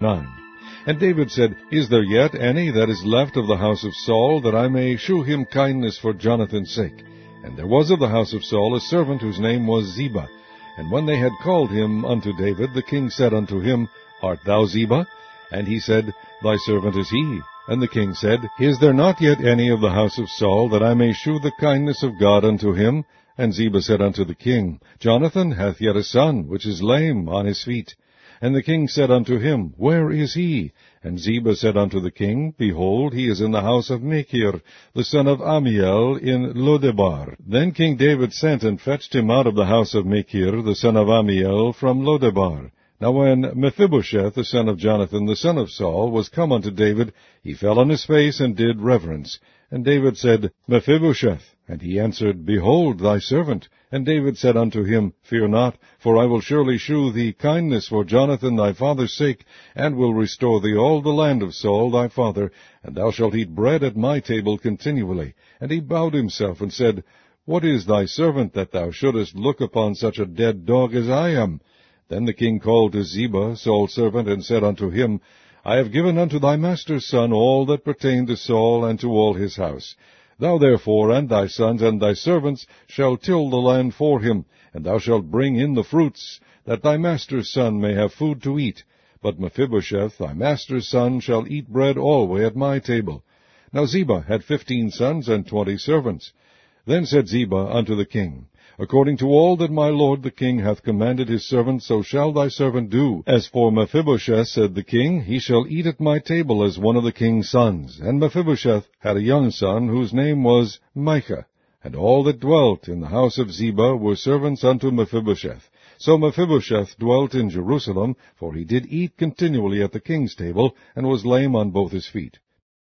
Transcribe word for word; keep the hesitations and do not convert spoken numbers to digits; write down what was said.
nine. And David said, Is there yet any that is left of the house of Saul, that I may shew him kindness for Jonathan's sake? And there was of the house of Saul a servant whose name was Ziba. And when they had called him unto David, the king said unto him, Art thou Ziba? And he said, Thy servant is he. And the king said, Is there not yet any of the house of Saul, that I may shew the kindness of God unto him? And Ziba said unto the king, Jonathan hath yet a son, which is lame on his feet. And the king said unto him, Where is he? And Ziba said unto the king, Behold, he is in the house of Machir, the son of Ammiel, in Lodebar. Then King David sent and fetched him out of the house of Machir, the son of Ammiel, from Lodebar. Now when Mephibosheth, the son of Jonathan, the son of Saul, was come unto David, he fell on his face and did reverence. And David said, Mephibosheth. And he answered, Behold, thy servant. And David said unto him, Fear not, for I will surely shew thee kindness for Jonathan thy father's sake, and will restore thee all the land of Saul thy father, and thou shalt eat bread at my table continually. And he bowed himself, and said, What is thy servant, that thou shouldest look upon such a dead dog as I am? Then the king called to Ziba, Saul's servant, and said unto him, I have given unto thy master's son all that pertained to Saul and to all his house. Thou therefore and thy sons and thy servants shall till the land for him, and thou shalt bring in the fruits, that thy master's son may have food to eat. But Mephibosheth, thy master's son, shall eat bread alway at my table. Now Ziba had fifteen sons and twenty servants. Then said Ziba unto the king, According to all that my lord the king hath commanded his servant, so shall thy servant do. As for Mephibosheth, said the king, he shall eat at my table as one of the king's sons. And Mephibosheth had a young son, whose name was Micah. And all that dwelt in the house of Ziba were servants unto Mephibosheth. So Mephibosheth dwelt in Jerusalem, for he did eat continually at the king's table, and was lame on both his feet.